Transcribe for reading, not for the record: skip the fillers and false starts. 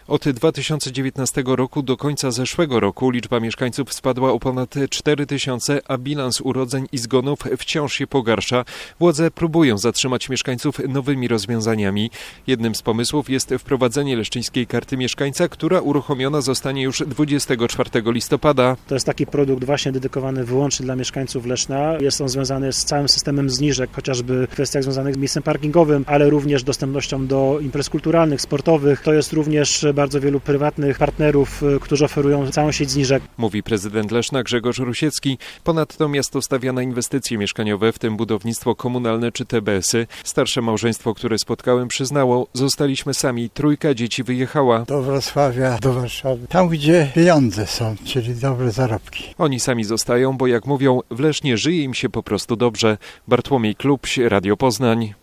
Od 2019 roku do końca zeszłego roku liczba mieszkańców spadła o ponad 4 tysiące, a bilans urodzeń i zgonów wciąż się pogarsza. Władze próbują zatrzymać mieszkańców nowymi rozwiązaniami. Jednym z pomysłów jest wprowadzenie leszczyńskiej karty mieszkańca, która uruchomiona zostanie już 24 listopada. To jest taki produkt właśnie dedykowany wyłącznie dla mieszkańców Leszna. Jest on związany z całym systemem zniżek, chociażby w kwestiach związanych z miejscem parkingowym, ale również dostępnością do imprez kulturalnych, sportowych. To jest również bardzo wielu prywatnych partnerów, którzy oferują całą sieć zniżek. Mówi prezydent Leszna Grzegorz Rusiecki. Ponadto miasto stawia na inwestycje mieszkaniowe, w tym budownictwo komunalne czy TBS-y. Starsze małżeństwo, które spotkałem, przyznało, zostaliśmy sami, 3 dzieci wyjechała. Do Wrocławia, do Warszawy, tam gdzie pieniądze są, czyli dobre zarobki. Oni sami zostają, bo jak mówią, w Lesznie żyje im się po prostu dobrze. Bartłomiej Klubś, Radio Poznań.